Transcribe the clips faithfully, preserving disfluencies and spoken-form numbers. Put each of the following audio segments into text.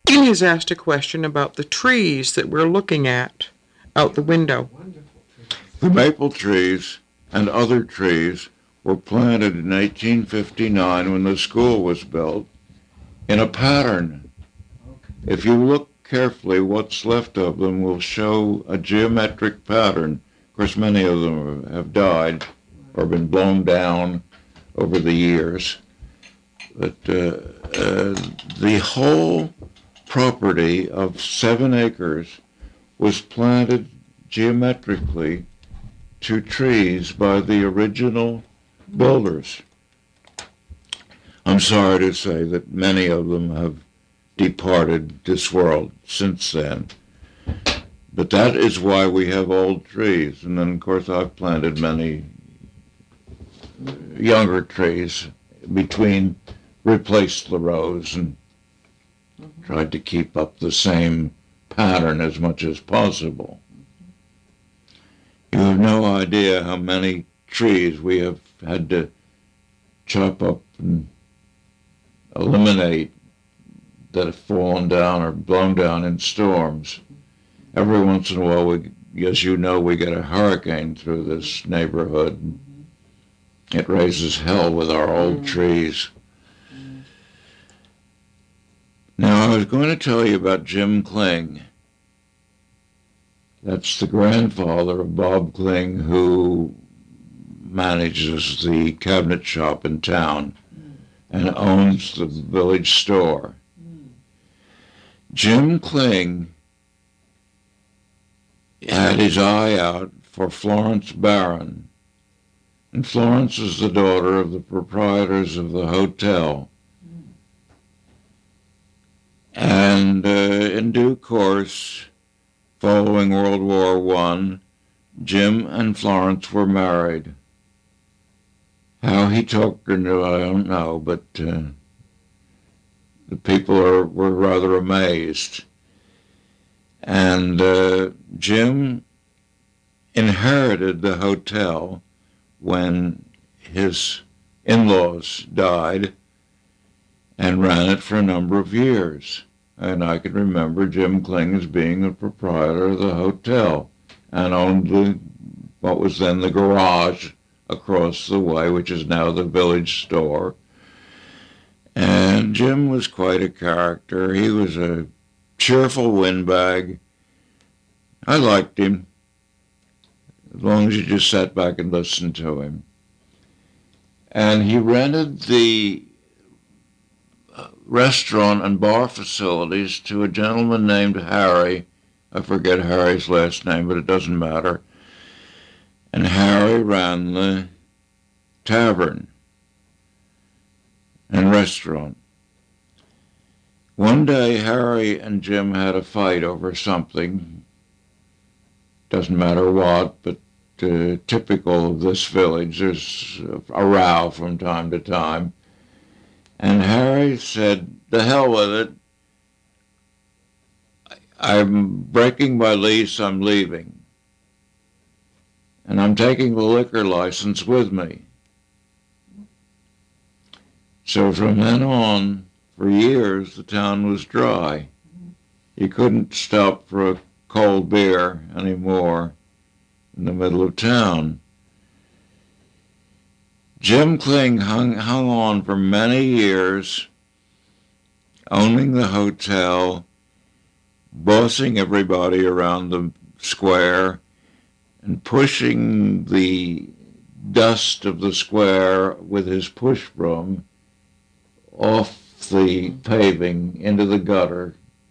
He has asked a question about the trees that we're looking at out the window. The maple trees and other trees were planted in eighteen fifty-nine when the school was built in a pattern. If you look carefully, what's left of them will show a geometric pattern. Of course, many of them have died or been blown down over the years. But uh, uh, the whole property of seven acres was planted geometrically to trees by the original builders. I'm sorry to say that many of them have departed this world since then. But that is why we have old trees. And then, of course, I've planted many younger trees between, replaced the rows and tried to keep up the same pattern as much as possible. You have no idea how many trees we have had to chop up and eliminate that have fallen down or blown down in storms. Every once in a while, we, as you know, we get a hurricane through this neighborhood. It raises hell with our old trees. Now, I was going to tell you about Jim Kling. That's the grandfather of Bob Kling, who manages the cabinet shop in town and owns the village store. Jim Kling had his eye out for Florence Barron, and Florence is the daughter of the proprietors of the hotel. And uh, in due course, following World War One, Jim and Florence were married. How he talked her knew, I don't know, but uh, the people are, were rather amazed. And uh, Jim inherited the hotel when his in-laws died and ran it for a number of years. And I can remember Jim Kling as being the proprietor of the hotel and owned the, what was then the garage across the way, which is now the village store. And Jim was quite a character. He was a cheerful windbag. I liked him, as long as you just sat back and listened to him. And he rented the restaurant and bar facilities to a gentleman named Harry. I forget Harry's last name, but it doesn't matter. And Harry ran the tavern and restaurant. One day, Harry and Jim had a fight over something. Doesn't matter what, but uh, typical of this village. There's a row from time to time. And Harry said, "The hell with it. I'm breaking my lease, I'm leaving. And I'm taking the liquor license with me." So from then on, for years, the town was dry. You couldn't stop for a cold beer anymore in the middle of town. Jim Kling hung, hung on for many years, owning the hotel, bossing everybody around the square, and pushing the dust of the square with his push broom off the paving into the gutter,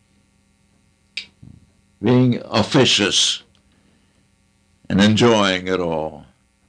being officious and enjoying it all.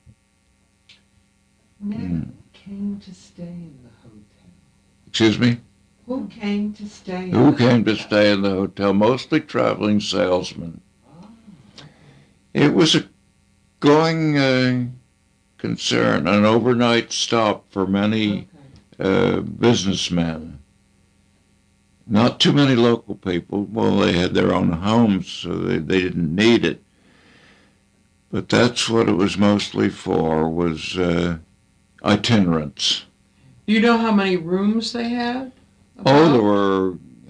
Never mm. came to stay in the hotel. Excuse me? Who came to stay in Who the came hotel? to stay in the hotel? Mostly traveling salesmen. Oh. It was a going uh, concern, an overnight stop for many okay. uh, businessmen. Not too many local people. Well, they had their own homes, so they, they didn't need it. But that's what it was mostly for, was uh, itinerants. You know how many rooms they had? About? Oh, there were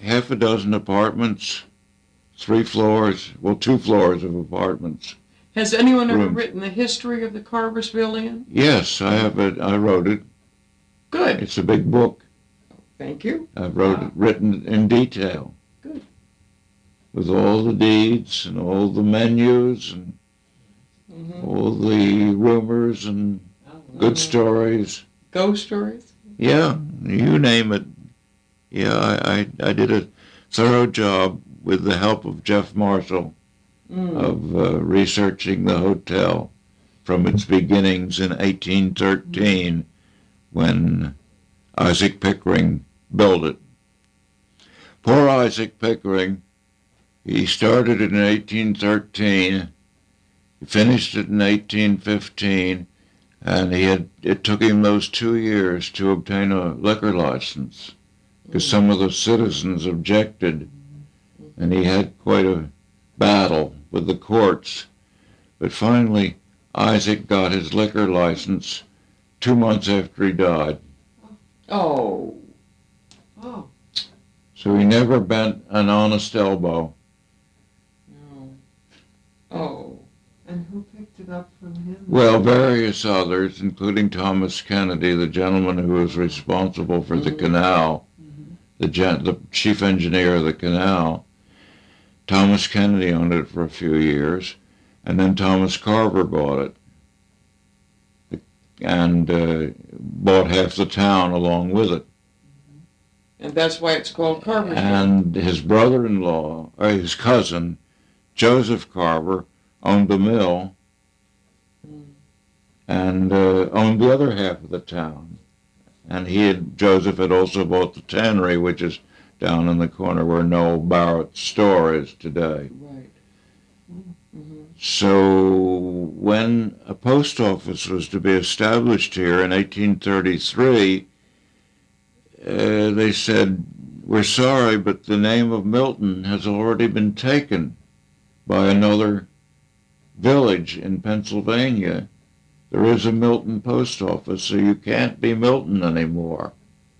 half a dozen apartments, three floors, well, two floors of apartments. Has anyone ever Rooms. written the history of the Carversville Inn? Yes, I have it. I wrote it. Good. It's a big book. Thank you. I've wrote it, written in detail. Good. With all the deeds and all the menus and Mm-hmm. all the rumors and good Mhm. stories. Ghost stories? Yeah, you name it. Yeah, I, I, I did a thorough job with the help of Jeff Marshall Mm. of uh, researching the hotel from its beginnings in eighteen thirteen when Isaac Pickering built it. Poor Isaac Pickering, he started it in eighteen thirteen, he finished it in eighteen fifteen, and he had it took him those two years to obtain a liquor license because some of the citizens objected, and he had quite a battle with the courts. But finally, Isaac got his liquor license two months after he died. Oh. Oh, So he never bent an honest elbow. No. Oh. and who picked it up from him? Well, various others, including Thomas Kennedy, the gentleman who was responsible for the Mhm. canal, Mhm. the, gen- the chief engineer of the canal. Thomas Kennedy owned it for a few years, and then Thomas Carver bought it and uh, bought half the town along with it. And that's why it's called Carversville. And his brother-in-law, or his cousin, Joseph Carver, owned the mill Mm. and uh, owned the other half of the town. And he had, Joseph had also bought the tannery, which is down in the corner where Noel Barrett's store is today. Right. Mm-hmm. So when a post office was to be established here in eighteen thirty-three, uh, they said, "We're sorry, but the name of Milton has already been taken by another village in Pennsylvania. There is a Milton post office, so you can't be Milton anymore."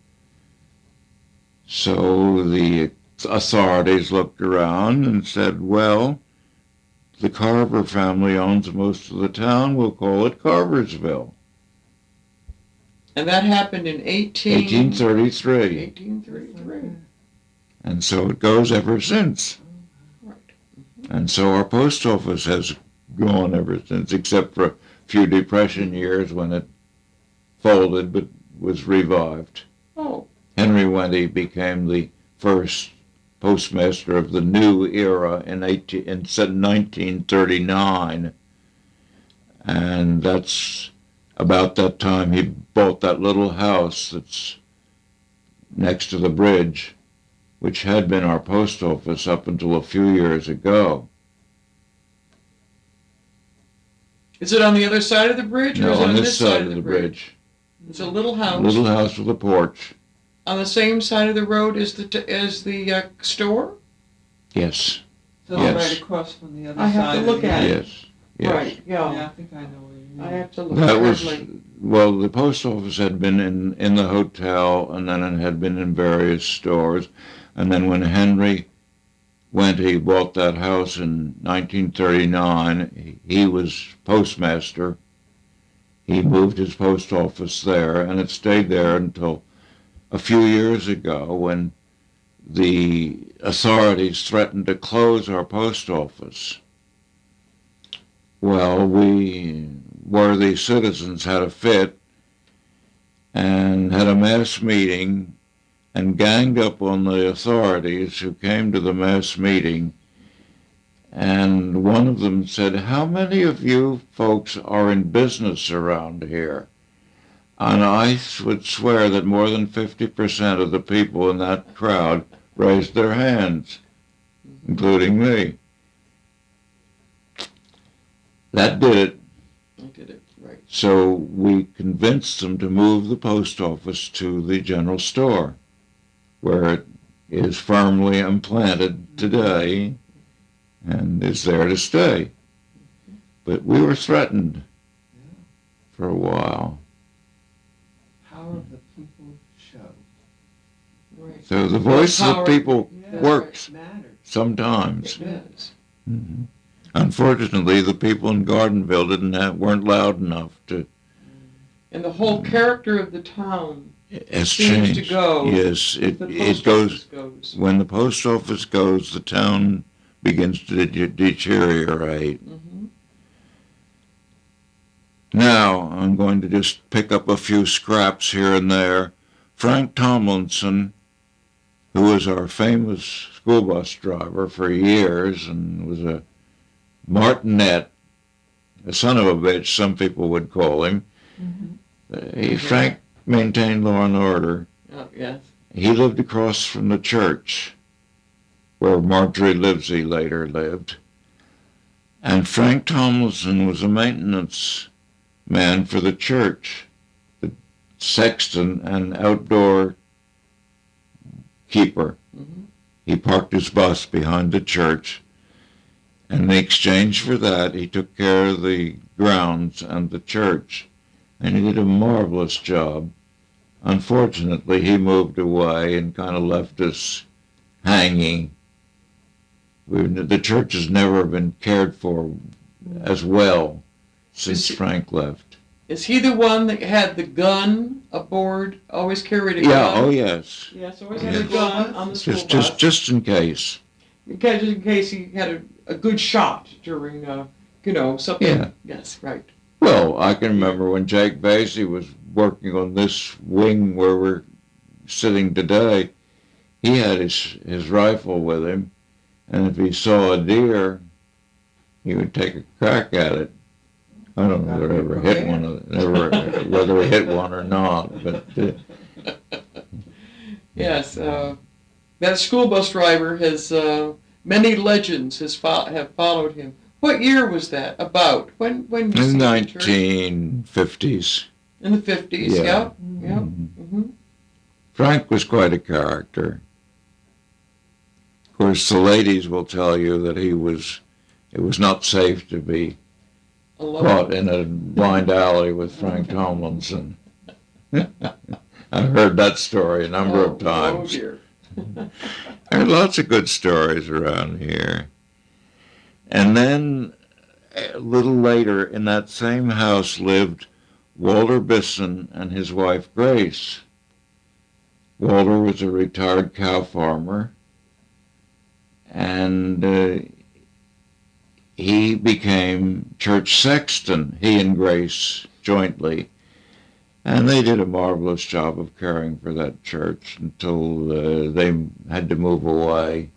So the authorities looked around and said, "Well, the Carver family owns most of the town. We'll call it Carversville." And that happened in eighteen... eighteen thirty-three. eighteen thirty-three. And so it goes ever since. Right. And so our post office has gone ever since, except for a few depression years when it folded but was revived. Oh. Henry Wendy became the first postmaster of the new era in, eighteen, in nineteen thirty-nine. And that's about that time he bought that little house that's next to the bridge, which had been our post office up until a few years ago. Is it on the other side of the bridge? Or No, is it on this side of the bridge. It's a little house. Little house with a porch. On the same side of the road as the t- as the uh, store? Yes, So Yes. right across from the other I have side to of look the at it. yes, yes. Right, yeah. Yeah, I think I know where you mean. I have to look That was, carefully. well, the post office had been in, in the hotel, and then it had been in various stores. And then when Henry went, he bought that house in nineteen thirty-nine. He, he was postmaster. He moved his post office there, and it stayed there until a few years ago when the authorities threatened to close our post office. Well, we worthy citizens had a fit and had a mass meeting and ganged up on the authorities who came to the mass meeting. And one of them said, "How many of you folks are in business around here?" And I would swear that more than fifty percent of the people in that crowd raised their hands, including me. That did it. I did it, right. So we convinced them to move the post office to the general store, where it is firmly implanted today and is there to stay. But we were threatened for a while. Power of the people show. Right. So the voice of the Power- people Yeah. does. works It matters. sometimes. It does. Mhm. Unfortunately, the people in Gardenville didn't have, weren't loud enough to. And the whole character of the town Has seems to changed. go. Yes, it The it post goes. office goes. When the post office goes, the town begins to de- deteriorate. Mm-hmm. Now, I'm going to just pick up a few scraps here and there. Frank Tomlinson, who was our famous school bus driver for years and was a martinet, a son of a bitch, some people would call him. Mm-hmm. Uh, he, Frank maintained law and order. Oh, yes. He lived across from the church where Marjorie Livesey later lived. And Frank Tomlinson was a maintenance man for the church, the sexton and outdoor keeper. Mm-hmm. He parked his bus behind the church, and in exchange for that, he took care of the grounds and the church, and he did a marvelous job. Unfortunately, he moved away and kind of left us hanging. We've, the church has never been cared for as well since Is he- Frank left. Is he the one that had the gun aboard? Always carried a Yeah, gun? oh yes. Yes, always had a Yes. gun on the school Just, bus. just, just in case. Okay, just in case he had a, a good shot during, uh, you know, something. Yeah. Yes, right. Well, I can remember when Jake Vasey was working on this wing where we're sitting today, he had his, his rifle with him, and if he saw a deer, he would take a crack at it. I don't know whether he ever hit one, of- never, whether he hit one or not, but uh, Yes, uh, that school bus driver has, uh, many legends has fo- have followed him. What year was that? About? When, when you in see the the church? nineteen fifties. In the fifties, Yeah. yep, yep. Mhm. Mm-hmm. Frank was quite a character. Of course, the ladies will tell you that he was, it was not safe to be caught in a blind alley with Frank Tomlinson. I've heard that story a number of times. Oh, dear. There are lots of good stories around here. And then a little later in that same house lived Walter Bisson and his wife Grace. Walter was a retired cow farmer, and uh, he became church sexton, he and Grace jointly. And they did a marvelous job of caring for that church until uh, they had to move away.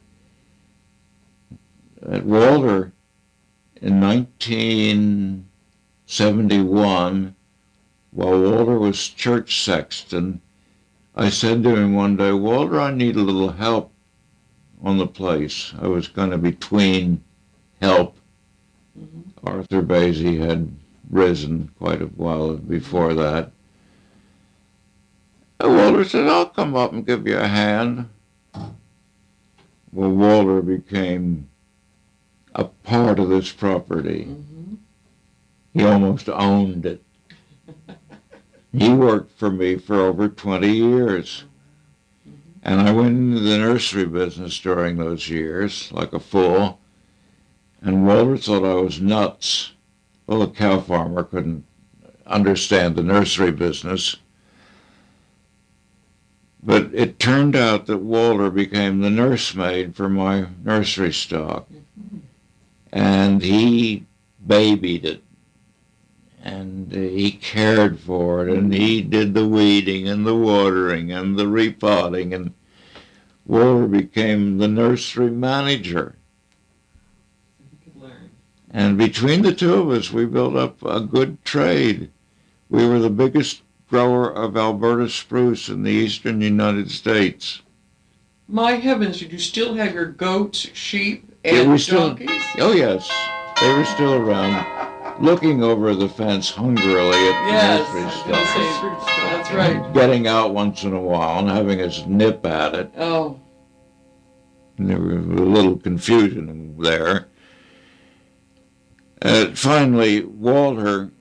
At Walter, in nineteen seventy-one, while Walter was church sexton, I said to him one day, Walter, I need a little help on the place. I was kind of between help. Mm-hmm. Arthur Vasey had risen quite a while before that. And Walter said, I'll come up and give you a hand. Well, Walter became a part of this property. Mm-hmm. He almost owned it. He worked for me for over twenty years. And I went into the nursery business during those years, like a fool. And Walter thought I was nuts. Well, a cow farmer couldn't understand the nursery business. But it turned out that Walter became the nursemaid for my nursery stock. And he babied it. And uh, he cared for it, and he did the weeding and the watering and the repotting, and Walter became the nursery manager. You could learn. And between the two of us, we built up a good trade. We were the biggest grower of Alberta spruce in the eastern United States. My heavens, did you still have your goats, sheep, Yeah, and we still- donkeys? Oh yes, they were still around, looking over the fence hungrily at the Yes, nursery I was gonna stuff. say, that's right. Getting out once in a while and having us nip at it. Oh, And there was a little confusion there. Uh, finally, Walter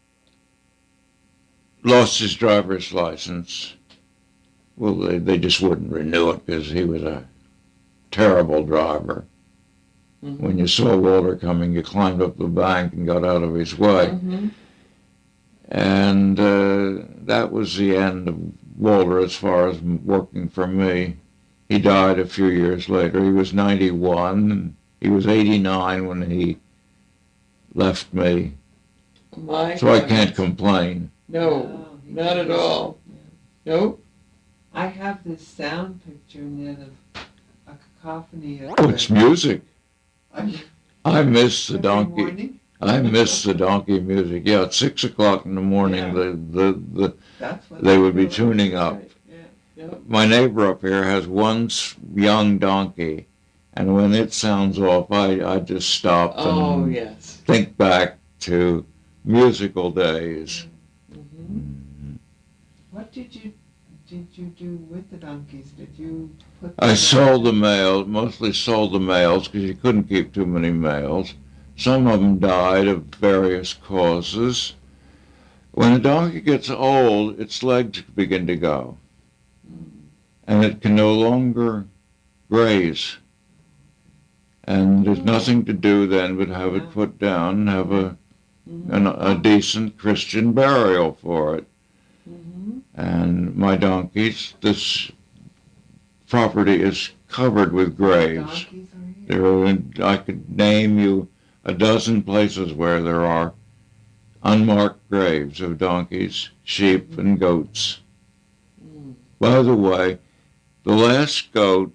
lost his driver's license. Well, they, they just wouldn't renew it because he was a terrible driver. Mhm. When you saw Walter coming, you climbed up the bank and got out of his way. Mhm. And uh, that was the end of Walter as far as working for me. He died a few years later. He was ninety-one, and he was eighty-nine when he left me. My So I goodness. can't complain. No, Oh, he not at was- all. yeah. Nope. I have this sound picture, Ned, of a cacophony of... Oh, it's music. I- I miss the every donkey. morning. I miss the donkey music. Yeah, at six o'clock in the morning, Yeah. the, the, the That's what they would be do. tuning up. Right. Yeah. Yep. My neighbor up here has one s- young donkey, and when it sounds off, I, I just stop Oh, and yes. think back to musical days. Mhm. What did you did you do with the donkeys? Did you put? I them sold the out? males, mostly sold the males because you couldn't keep too many males. Some of them died of various causes. When a donkey gets old, its legs begin to go, and it can no longer graze. And there's nothing to do then but have it put down and have a, Mhm. an, a decent Christian burial for it. Mhm. And my donkeys, this property is covered with graves. Donkeys are here. There are, I could name you a dozen places where there are unmarked graves of donkeys, sheep, and goats. Mm. By the way, the last goat,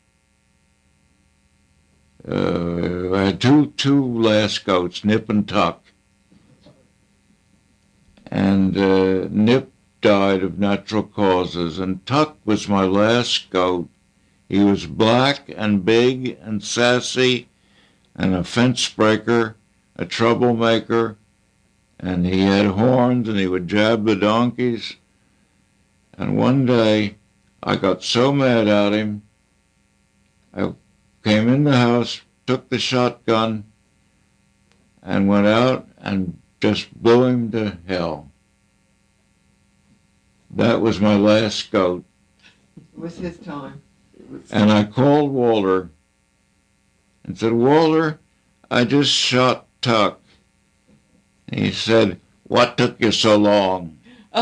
uh, I had two, two last goats, Nip and Tuck. And uh, Nip died of natural causes, and Tuck was my last goat. He was black and big and sassy and a fence breaker, a troublemaker, and he had horns and he would jab the donkeys. And one day I got so mad at him, I came in the house, took the shotgun, and went out and just blew him to hell. That was my last goat. It was his time. It was- And I called Walter and said, Walter, I just shot Tuck. And he said, what took you so long?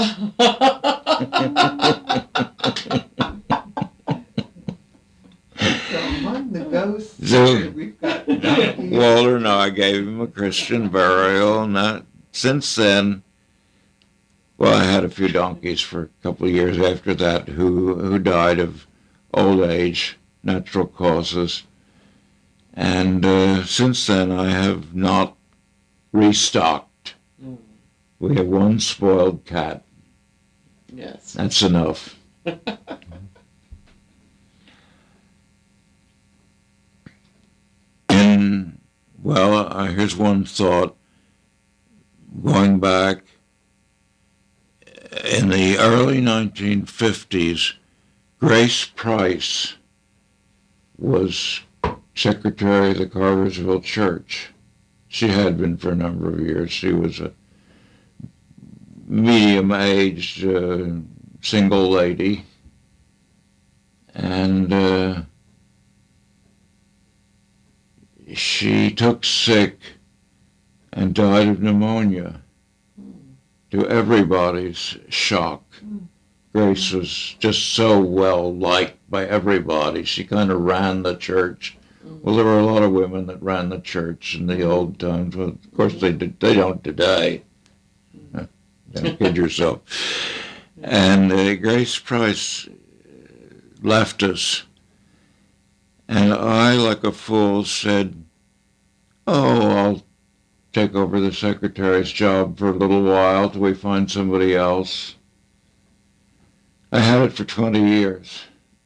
So among the ghosts, So- we've got donkeys. Walter, no, I gave him a Christian burial, and that, since then, well, I had a few donkeys for a couple of years after that who, who died of old age, natural causes. And uh, since then, I have not restocked. Mm. We have one spoiled cat. Yes. That's enough. In, well, uh, here's one thought. Going back, in the early nineteen fifties, Grace Price was secretary of the Cartersville Church. She had been for a number of years. She was a medium-aged uh, single lady, and uh, she took sick and died of pneumonia. To everybody's shock, Grace was just so well liked by everybody. She kind of ran the church. Well, there were a lot of women that ran the church in the old times. Well, of course, they did, they don't today. Don't kid yourself. And uh, Grace Price left us, and I, like a fool, said, "Oh, I'll take over the secretary's job for a little while till we find somebody else." I had it for twenty years.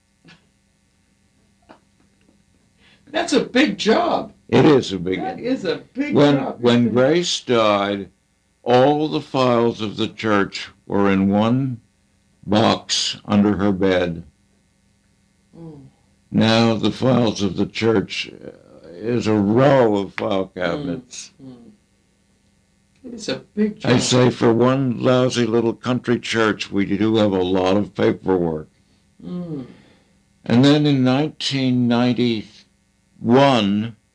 That's a big job. It is a big That is a big When, job. when Grace died, all the files of the church were in one box under her bed. Mm. Now the files of the church uh, is a row of file cabinets. Mm. It's a big job. I say for one lousy little country church, we do have a lot of paperwork. Mm. And then in nineteen ninety-one,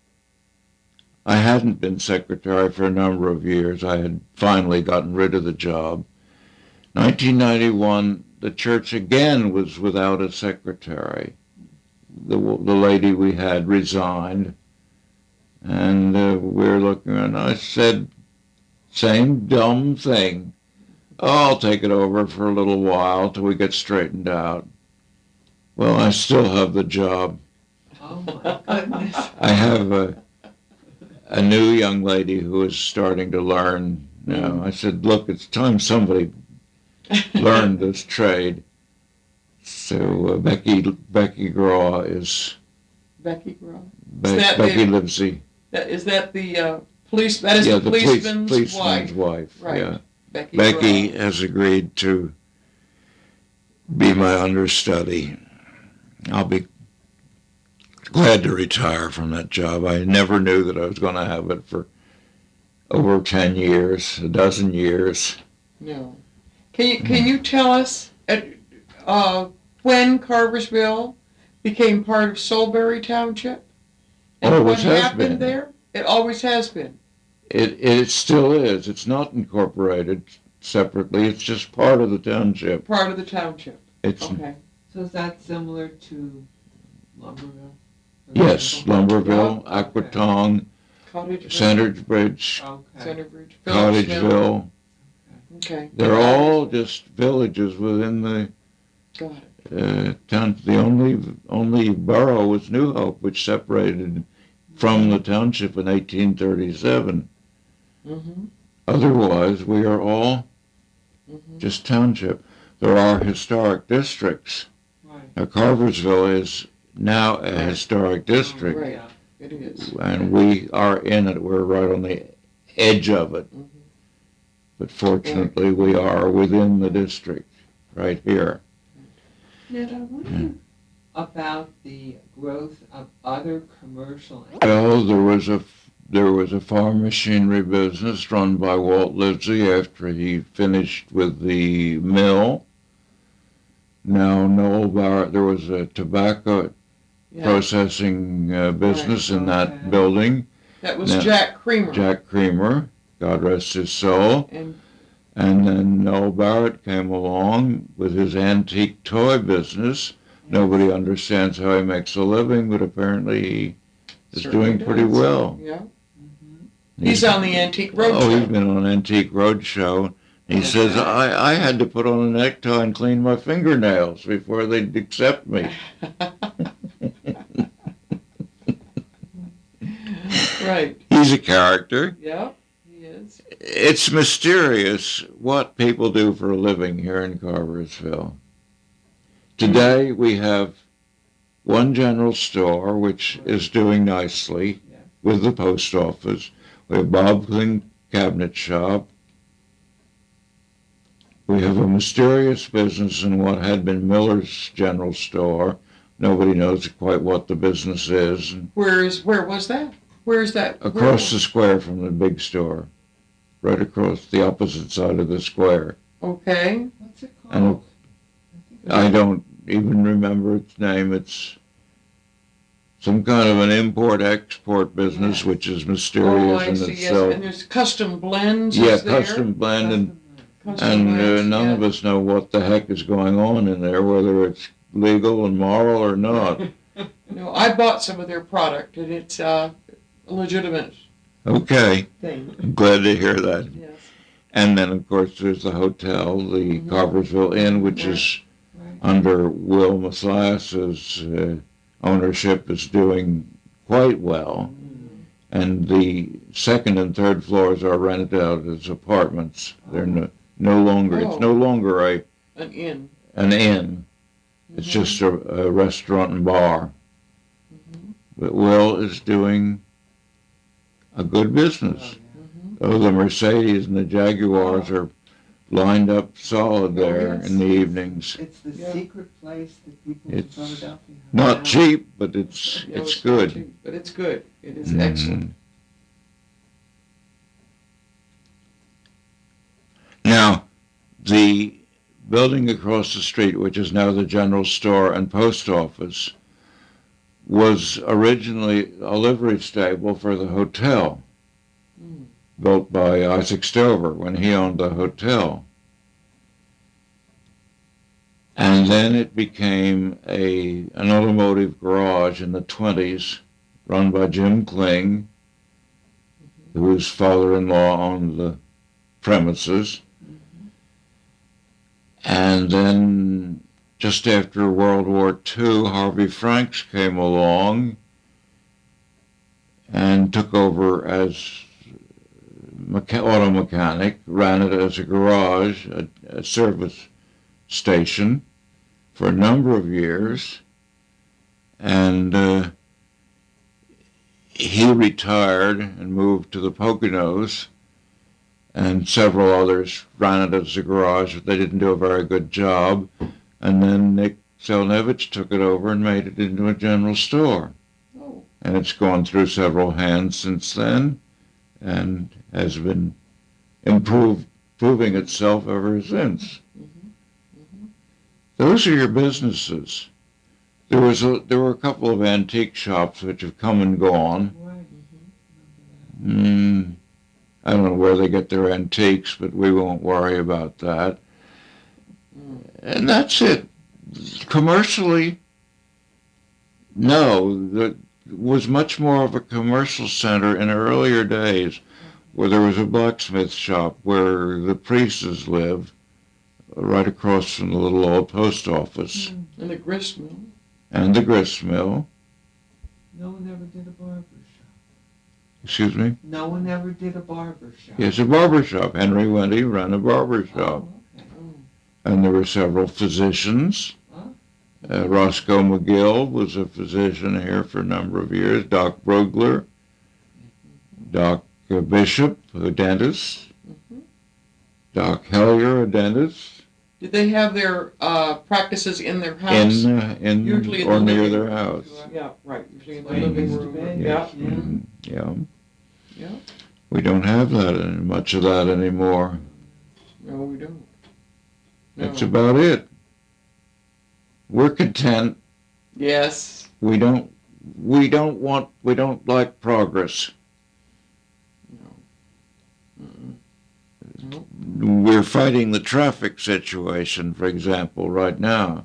I hadn't been secretary for a number of years. I had finally gotten rid of the job. nineteen ninety-one, the church again was without a secretary. The, the lady we had resigned, and uh, we were looking, and I said, same dumb thing. Oh, I'll take it over for a little while till we get straightened out. Well, I still have the job. Oh my goodness. I have a, a new young lady who is starting to learn now. I said, look, it's time somebody learned this trade. So uh, Becky Becky Graw is Becky Graw. Be- Is that Becky the- Livesey. That, is that the uh, police? That is Yeah, the, the police, policeman's, policeman's wife. wife. Right. Yeah. Becky. Becky Graw. has agreed to be my understudy. I'll be glad to retire from that job. I never knew that I was going to have it for over ten years, a dozen years. No. Can you can you tell us at, uh, when Carversville became part of Solebury Township? And Oh, it what has happened been. there? It always has been. It it still is. It's not incorporated separately. It's just part of the township. Part of the township. It's Okay. So is that similar to Lumberville? yes, Lumberville, Oh, okay. Aquatong, Cottage Centerbridge, Bridge, Okay. Centerbridge. Cottageville. Okay. They're all just villages within the Got it. uh, town. The only only borough was New Hope, which separated from the township in eighteen thirty-seven. Mm-hmm. Otherwise, we are all Mm-hmm. just township. There are historic districts. Right. Now, Carversville is now a historic district, Right. Yeah. It is. and we are in it. We're right on the edge of it. Mhm. But fortunately, we are within the district, right here. Ned, I wonder about the growth of other commercial. Well, there was a there was a farm machinery business run by Walt Livesey after he finished with the mill. Now, Noel Barrett, there was a tobacco Yeah. processing uh, business in that okay. building. That was Now, Jack Creamer. Jack Creamer, God rest his soul. And And then Noel Barrett came along with his antique toy business. Nobody understands how he makes a living, but apparently he is certainly doing pretty does. well. Yeah. Mhm. He's on the Antique Roadshow. Oh, he's been on Antique Roadshow. He Okay. says, I, I had to put on a necktie and clean my fingernails before they'd accept me. Right. He's a character. Yeah, he is. It's mysterious what people do for a living here in Carversville. Today we have one general store, which is doing nicely Yeah. with the post office. We have Bob Kling Cabinet Shop. We have a mysterious business in what had been Miller's General Store. Nobody knows quite what the business is. Where is where was that? Where is that? Across the square from the big store, right across the opposite side of the square. Okay. What's it And called? I don't even remember its name. It's some kind of an import-export business, Yes. which is Oh, mysterious I in see. Yes, itself. and there's custom blends. Yeah, is there? custom blend, and, Custom and uh, blends, none yeah. of us know what the heck is going on in there, whether it's legal and moral or not. No, I bought some of their product, and it's uh, a legitimate Okay, thing. I'm glad to hear that. Yes. And then, of course, there's the hotel, the Mhm. Carversville Inn, which Right. is Right. under Will Mathias's uh, ownership, is doing quite well. And the second and third floors are rented out as apartments. They're no, no longer, Oh. it's no longer a An inn. an inn. It's Mhm. just a, a restaurant and bar. Mhm. But Will is doing a good business. Mhm. Oh, the Mercedes and the Jaguars are lined up solid there yes. in the evenings. It's the Yeah. secret place that people in It's Philadelphia have. Not now. cheap, but it's No, it's not good. cheap, but it's good. It is Mhm. excellent. Now, the building across the street, which is now the general store and post office, was originally a livery stable for the hotel, Mm. built by Isaac Stover when he owned the hotel. And then it became a an automotive garage in the twenties, run by Jim Kling, whose father-in-law owned the premises. Mm-hmm. And then just after World War Two, Harvey Franks came along and took over as mecha- auto mechanic, ran it as a garage, a, a service station for a number of years, and uh, he retired and moved to the Poconos, and several others ran it as a garage, but they didn't do a very good job. And then Nick Selnevich took it over and made it into a general store. Oh. And it's gone through several hands since then and has been improved, improving itself ever since. Mm-hmm. Mm-hmm. Those are your businesses. There was a, there were a couple of antique shops which have come and gone. Right. Mm, I don't know where they get their antiques, but we won't worry about that. Mm. And that's it. Commercially, no, that was much more of a commercial center in earlier days, where there was a blacksmith shop where the Priestes lived, right across from the little old post office, Mm. And the grist mill. and the grist mill. No one ever did a barber shop. Excuse me? No one ever did a barber shop. Yes, a barber shop. Henry Wendy ran a barber shop. Oh, okay. Oh. And there were several physicians. Huh? Uh, Roscoe McGill was a physician here for a number of years. Doc Brugler, Doc uh, Bishop, a dentist. Mm-hmm. Doc Hellier, a dentist. Did they have their uh, practices in their house? In, uh, in Usually in or the near living their room. house. Yeah, right. Usually in the Where it living used to room. be. Yeah. Yeah. Mhm, yeah. Yeah. We don't have that, any- much of that anymore. No, we don't. No. That's about it. We're content. Yes. We don't, we don't want, we don't like progress. No. Mm-mm. Nope. We're fighting the traffic situation, for example, right now.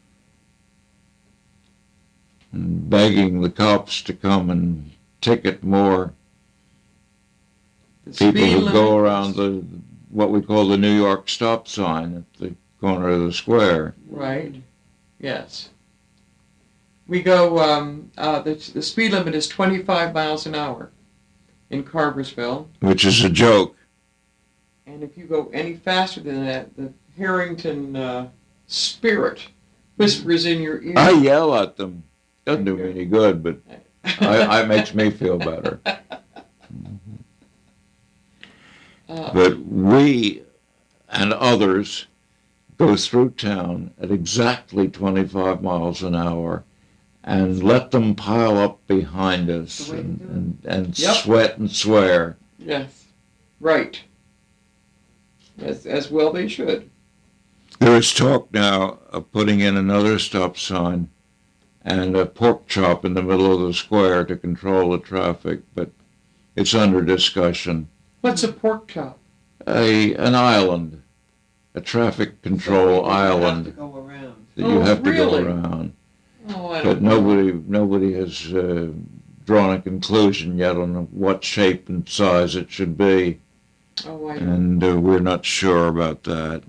And begging the cops to come and ticket more The people speed who limit go is- around the, what we call the New York stop sign at the corner of the square. Right. Yes. We go, um, uh, the, the speed limit is twenty-five miles an hour in Carversville. Which is a joke. And if you go any faster than that, the Harrington uh, spirit whispers in your ear. I yell at them. Doesn't do me any good, but I, it makes me feel better. Uh, But we and others go through town at exactly twenty-five miles an hour and let them pile up behind us The way to and, do it. and, and Yep. sweat and swear. yes. Right. As, as well they should. There is talk now of putting in another stop sign and a pork chop in the middle of the square to control the traffic, but it's under discussion. What's a pork chop? A an island, a traffic control So island You have to go around. that you Oh, have to really? go around. Oh, I But don't know. nobody nobody has uh, drawn a conclusion yet on what shape and size it should be, Oh, I don't. and uh, we're not sure about that.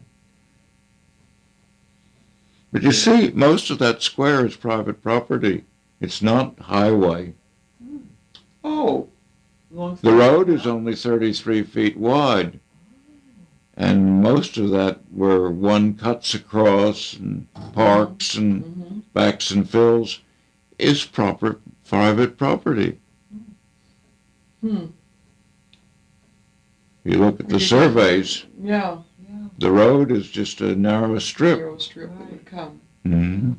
But you see, most of that square is private property. It's not highway. Oh, Long The story road is short, only thirty-three feet wide, and most of that where one cuts across and parks and mm-hmm. backs and fills is proper private property. Hmm. You look at the Okay. surveys, Yeah. Yeah. the road is just a narrow strip. Narrow strip that would come. Mhm.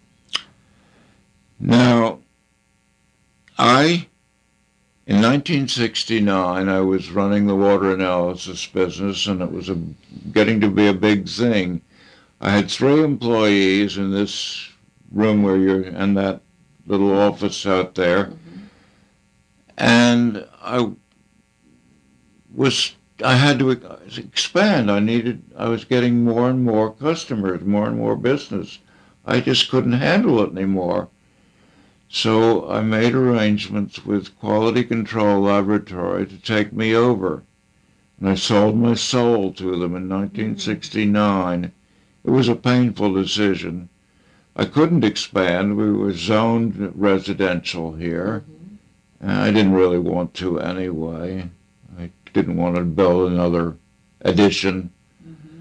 Now, I, in nineteen sixty-nine, I was running the water analysis business, and it was a, getting to be a big thing. I had three employees in this room where you're in that little office out there, Mm-hmm. and I was I had to expand. I needed. I was getting more and more customers, more and more business. I just couldn't handle it anymore. So I made arrangements with Quality Control Laboratory to take me over. And I sold my soul to them in nineteen sixty-nine. It was a painful decision. I couldn't expand. We were zoned residential here. Mm-hmm. And I didn't really want to anyway. I didn't want to build another addition. Mm-hmm.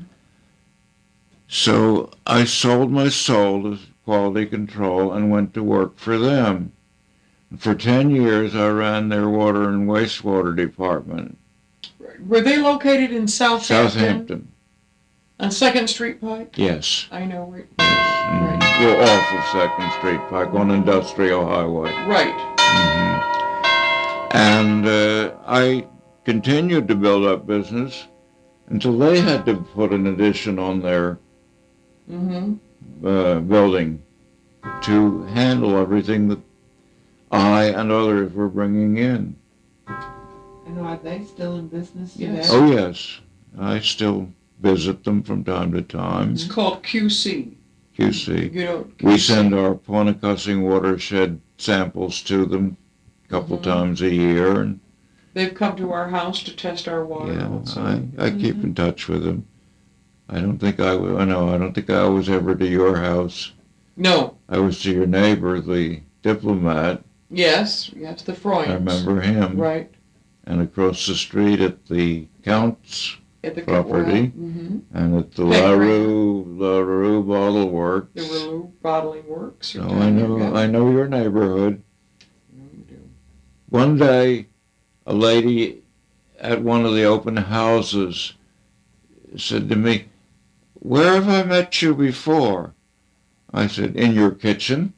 So I sold my soul to Quality Control and went to work for them. And for ten years, I ran their water and wastewater department. Were they located in Southampton? Southampton. On Second Street Pike? Yes. I know where. Mm-hmm. Right. We're off of Second Street Pike on Industrial Highway. Right. Mm-hmm. And uh, I continued to build up business until they had to put an addition on their Mm-hmm. uh, building to handle everything that I and others were bringing in. And are they still in business today? Yes. Oh, yes. I still visit them from time to time. It's called Q C. Q C. You don't. We send our Ponacussing watershed samples to them a couple Mhm. times a year. And They've come to our house to test our water. yeah, Also. I, I keep in touch with them. I don't think I was, no, I don't think I was ever to your house. No. I was to your neighbor, the diplomat. Yes. Yes. The Freunds. I remember him. Right. And across the street at the Count's At the property. Mm-hmm. and at the Peg LaRue, LaRue Bottle Works. The Relu Bottling Works. So I know, I know your neighborhood. No, you do. One day, a lady at one of the open houses said to me, "Where have I met you before?" I said, "In your kitchen."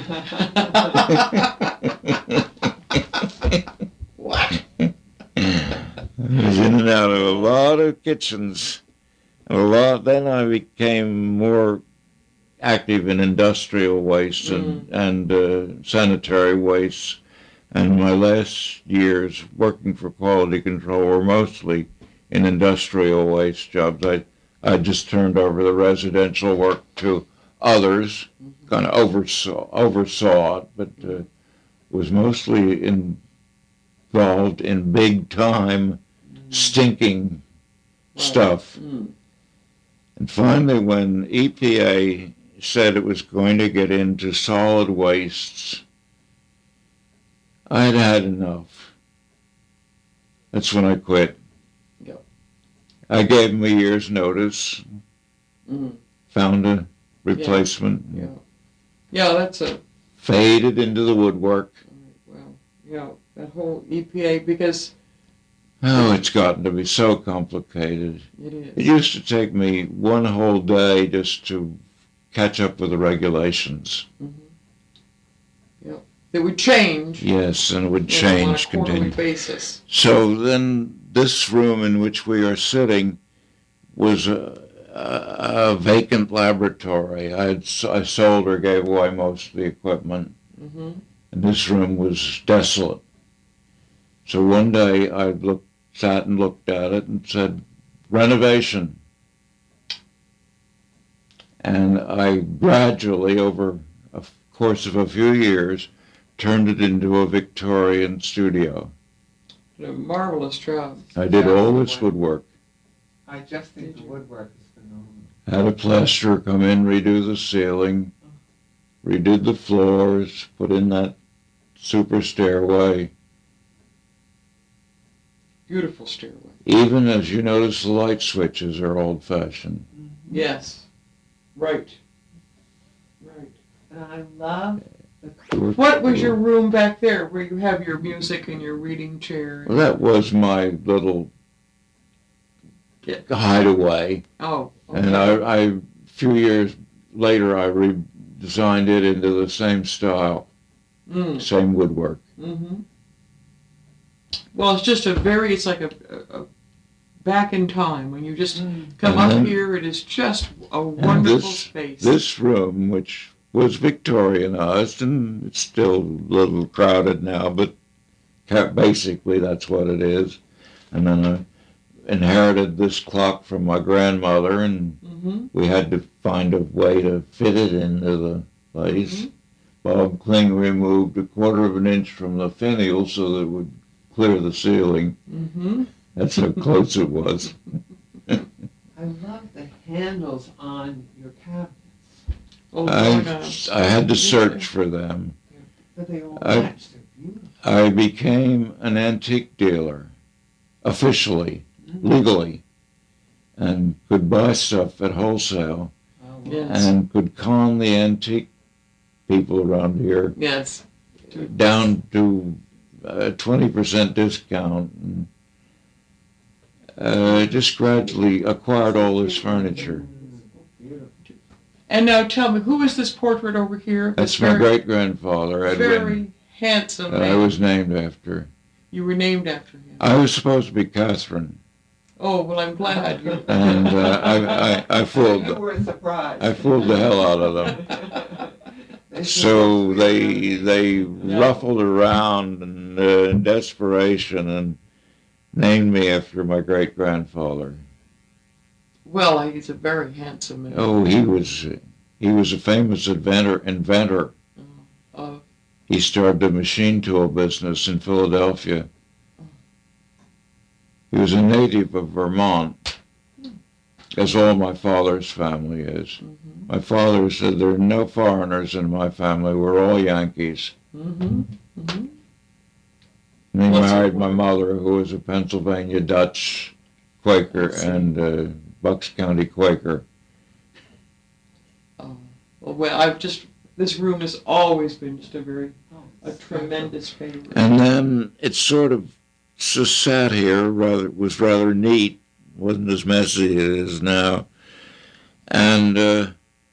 What? I was in and out of a lot of kitchens. And a lot. Then I became more active in industrial waste and, and uh, sanitary waste. And my last years working for Quality Control were mostly in industrial waste jobs. I, I just turned over the residential work to others, kind of oversaw, oversaw it, but uh, was mostly involved in big time stinking stuff. Mm. And finally, when E P A said it was going to get into solid wastes, I'd had enough. That's when I quit. Yep. I gave them a year's notice, Mm. found a replacement, Yeah. Yeah, that's a. faded into the woodwork. Well, yeah, that whole E P A, because Oh, it's gotten to be so complicated. it is. It used to take me one whole day just to catch up with the regulations. Mm-hmm. Yep. They would change. Yes, and it would you know, on a change quarterly continually. basis. So then this room in which we are sitting was a, a, a vacant laboratory. I, had, I sold or gave away most of the equipment, Mm-hmm. and this room was desolate. So one day I looked, sat and looked at it and said, renovation. And I gradually, over a course of a few years, turned it into a Victorian studio. A marvelous job. I did all this woodwork. I just think the woodwork is phenomenal. Had a plasterer come in, redo the ceiling, redid the floors, put in that super stairway. Beautiful stairway. Even as you notice, the light switches are old-fashioned. Mm-hmm. Yes. Right. Right. And I love the What was your room back there where you have your music and your reading chair? Well, that was my little Yeah. hideaway. Oh. Okay. And I, I, a few years later, I redesigned it into the same style, Mm. same woodwork. Mm-hmm. Well, it's just a very, it's like a, a, a back in time when you just Mm. come And up then- here. It is just a And wonderful this, space. this room, which was Victorianized, and it's still a little crowded now, but ca- basically that's what it is. And then I inherited this clock from my grandmother, and Mm-hmm. we had to find a way to fit it into the place. Mhm. Bob Kling removed a quarter of an inch from the finial so that it would clear the ceiling. Mm-hmm. That's how close it was. I love the handles on your cabinets, Oh, I, Lord, uh, I had to search for them. but they all I- match. They're beautiful. I became an antique dealer, officially, legally, and could buy stuff at wholesale, Oh, wow. Yes. and could con the antique people around here yes. down to a twenty percent discount. And, uh, just gradually acquired all this furniture. Beautiful. And now tell me, who is this portrait over here? That's This my very, great-grandfather, Edwin, very handsome that man. I was named after. You were named after him. I was supposed to be Catherine, Oh, well, I'm glad. You, and uh, I, I, I fooled You were surprised. I fooled the hell out of them. They should So look they really they ruffled around and, uh, in desperation and named me after my great grandfather. well, he's a very handsome man. Oh, he was he was a famous inventor. Inventor. Uh, He started a machine tool business in Philadelphia. He was a native of Vermont, as all my father's family is. mm-hmm. My father said there are no foreigners in my family. We're all Yankees. Mm-hmm. Mm-hmm. And he What's married it- my mother, who was a Pennsylvania Dutch Quaker I see. and uh, Bucks County Quaker. Uh, well, well, I've just, this room has always been just a very, Oh, a tremendous favorite. And then it sort of just sat here, rather was rather neat, wasn't as messy as it is now. And uh,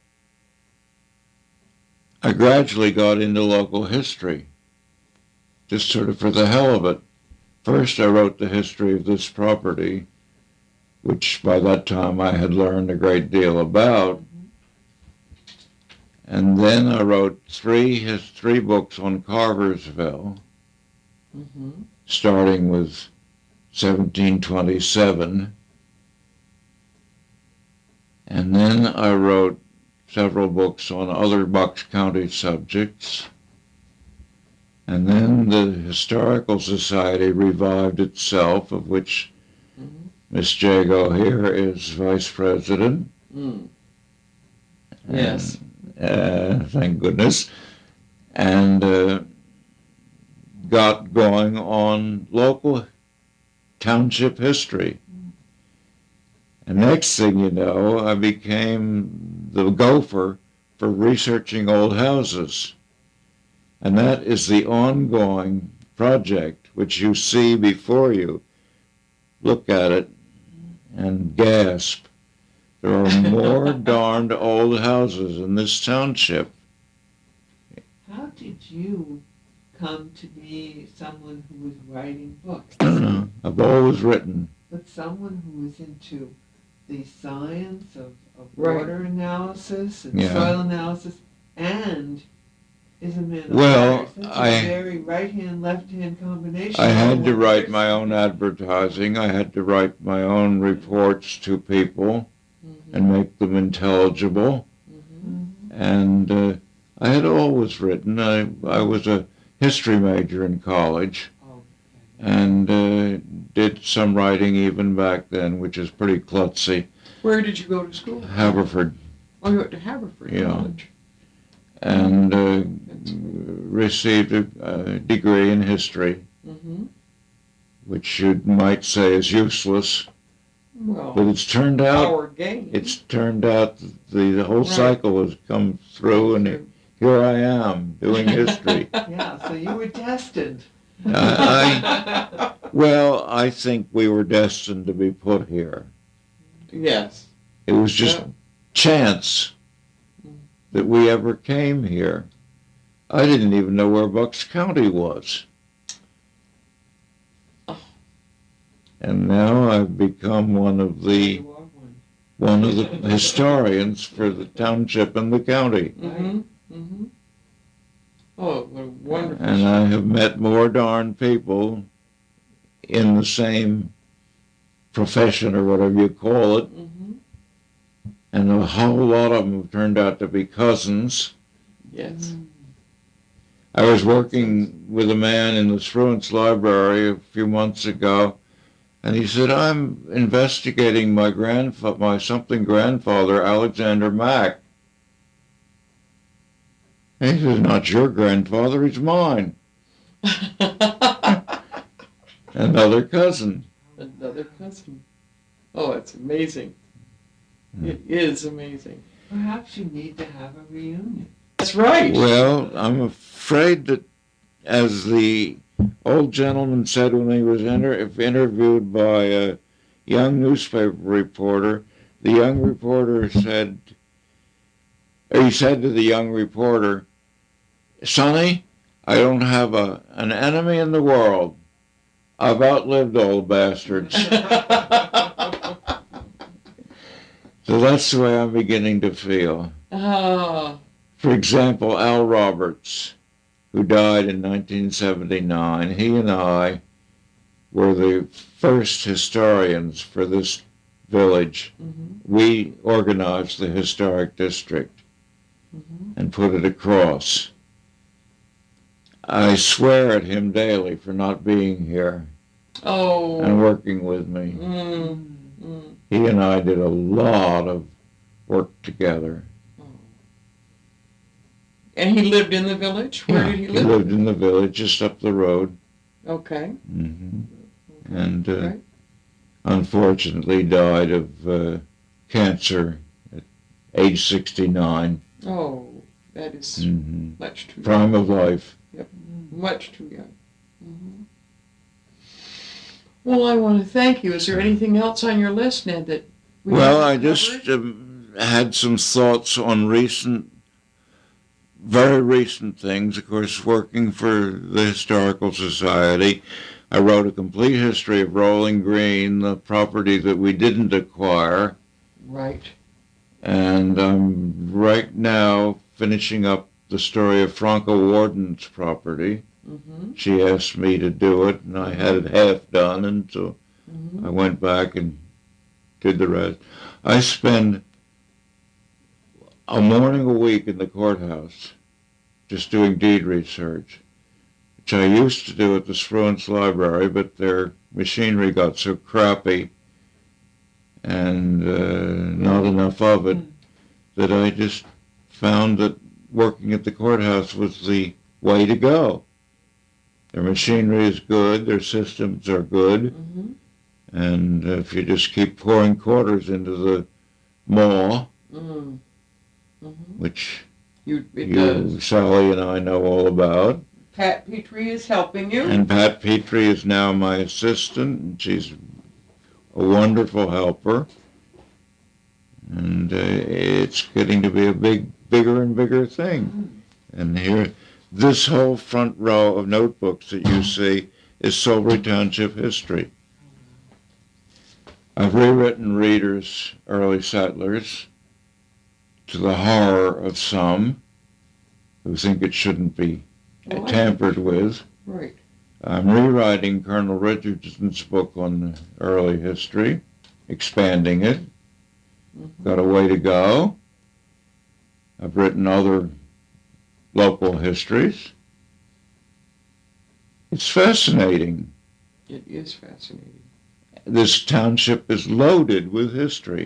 I gradually got into local history, just sort of for the hell of it. First, I wrote the history of this property, which by that time I had learned a great deal about. And then I wrote three his three books on Carversville, Mm-hmm. starting with seventeen twenty-seven. And then I wrote several books on other Bucks County subjects. And then the Historical Society revived itself, of which Mm-hmm. Miss Jago here is vice president. Mm. Yes. Uh, thank goodness. And uh, got going on local township history. And next thing you know, I became the gopher for researching old houses. And that is the ongoing project which you see before you. Look at it and gasp. There are more darned old houses in this township. How did you come to be someone who was writing books? I don't know. I've always written. But someone who was into the science of, of Right. water analysis and Yeah. soil analysis and is a man of Well, letters. That's I- a very right-hand, left-hand combination. I had to What write you're my own saying. advertising. I had to write my own reports to people Mm-hmm. and make them intelligible. Mm-hmm. Mhm. And uh, I had always written. I, I was a history major in college Oh, and uh, did some writing even back then, which is pretty klutzy. Where did you go to school? Haverford. Oh, you went to Haverford Yeah. College. And uh, received a, a degree in history, Mm-hmm. which you might say is useless, but Well, it's turned out our game. it's turned out that the, the whole Right. cycle has come through, and here I am doing history. yeah, so you were destined. I, I well, I think we were destined to be put here. Yes. It was just Yeah. chance that we ever came here. I didn't even know where Bucks County was. Oh. And now I've become one of the You are one. one of the historians for the township and the county. Mm-hmm. Mm-hmm. Oh, what a wonderful And I have met more darn people in the same profession or whatever you call it, Mm-hmm. and a whole lot of them have turned out to be cousins. Yes. Mm. I was working with a man in the Spruance Library a few months ago, and he said, I'm investigating my grandfa- my something grandfather, Alexander Mack. And he says, not your grandfather, he's mine. Another cousin. Another cousin. Oh, it's amazing. Mm. It is amazing. Perhaps you need to have a reunion. That's right. Well, I'm afraid that, as the old gentleman said when he was inter- if interviewed by a young newspaper reporter, the young reporter said, or he said to the young reporter, Sonny, I don't have a, an enemy in the world. I've outlived old bastards. So that's the way I'm beginning to feel. Ah, For example, Al Roberts, who died in nineteen seventy-nine, he and I were the first historians for this village. mhm, We organized the historic district mhm. and put it across. I swear at him daily for not being here Oh. and working with me. Mm, mm. He and I did a lot of work together. Oh. And he lived in the village? Where Yeah, did he He live? lived in the village just up the road. Okay. hmm Okay. And uh, Right. unfortunately died of uh, cancer at age sixty-nine. Oh, that is hmm much too young. Prime of life. Much too young. Mhm. Well, I want to thank you. Is there anything else on your list, Ned, that we Well, I haven't just covered? um, had some thoughts on recent, very recent things. Of course, working for the Historical Society, I wrote a complete history of Rolling Green, the property that we didn't acquire. Right. And I'm right now finishing up the story of Franco Warden's property. Mm-hmm. She asked me to do it, and I had it half done, and so Mm-hmm. I went back and did the rest. I spend a morning a week in the courthouse just doing deed research, which I used to do at the Spruance Library, but their machinery got so crappy and uh, not enough of it that I just found that working at the courthouse was the way to go. Their machinery is good, their systems are good, Mm-hmm. and if you just keep pouring quarters into the maw, Mm. Mm-hmm. which You, it you, does. Sally, and I know all about, Pat Petrie is helping you. and Pat Petrie is now my assistant, and she's a wonderful helper, and uh, it's getting to be a big, bigger and bigger thing. And here, this whole front row of notebooks that you see is Silbury Township history. I've rewritten Reader's Early Settlers to the horror of some who think it shouldn't be Oh, I tampered think- with. Right. I'm rewriting Colonel Richardson's book on early history, expanding it. Mm-hmm. Got a way to go. I've written other local histories. It's fascinating. It is fascinating. This township is loaded with history.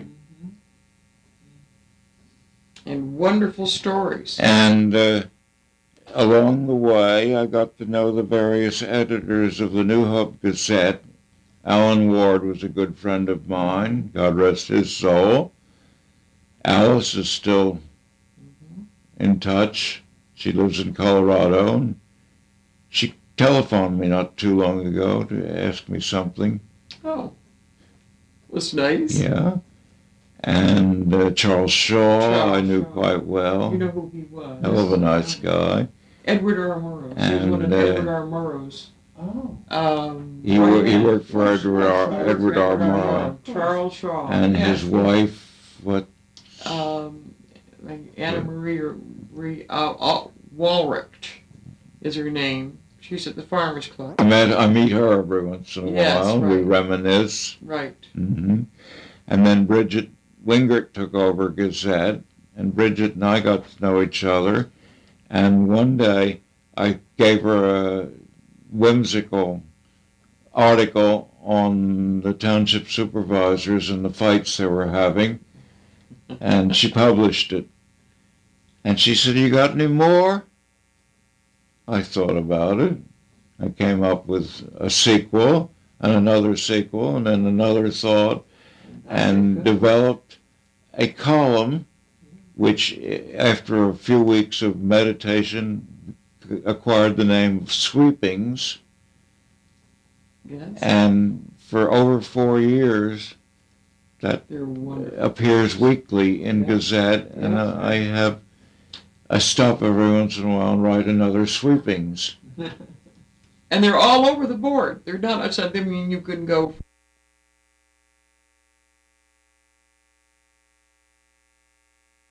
And wonderful stories. And uh, along the way, I got to know the various editors of the New Hope Gazette. Alan Ward was a good friend of mine, God rest his soul. Alice is still in touch. She lives in Colorado, and she telephoned me not too long ago to ask me something. Oh. Was nice. Yeah. And uh, Charles Shaw, Charles I knew Shaw. quite well. You know who he was. Hell of a nice guy. Edward R. Murrows. He was one of And, uh, Edward R. Murrows' Oh. Um, He, wor- he Brian- worked for Edward R. Charles Edward R. Murrow. Charles Shaw. And yeah. his wife, what? Um, like Anna Marie or Marie, uh, uh, Walricht is her name. She's at the Farmers Club. I met, I meet her every once in a Yes, while. We right. reminisce. Right. hmm And then Bridget Wingert took over Gazette, and Bridget and I got to know each other. And one day I gave her a whimsical article on the township supervisors and the fights they were having, and she published it. And she said, "You got any more?" I thought about it. I came up with a sequel and another sequel and then another thought, and developed a column which, after a few weeks of meditation, acquired the name of Sweepings. Yes. And for over four years, that They're wonderful. appears weekly in Yeah. Gazette, and Yeah. uh, I have, I stop every once in a while and write another Sweepings. And they're all over the board. They're not, I mean, you can go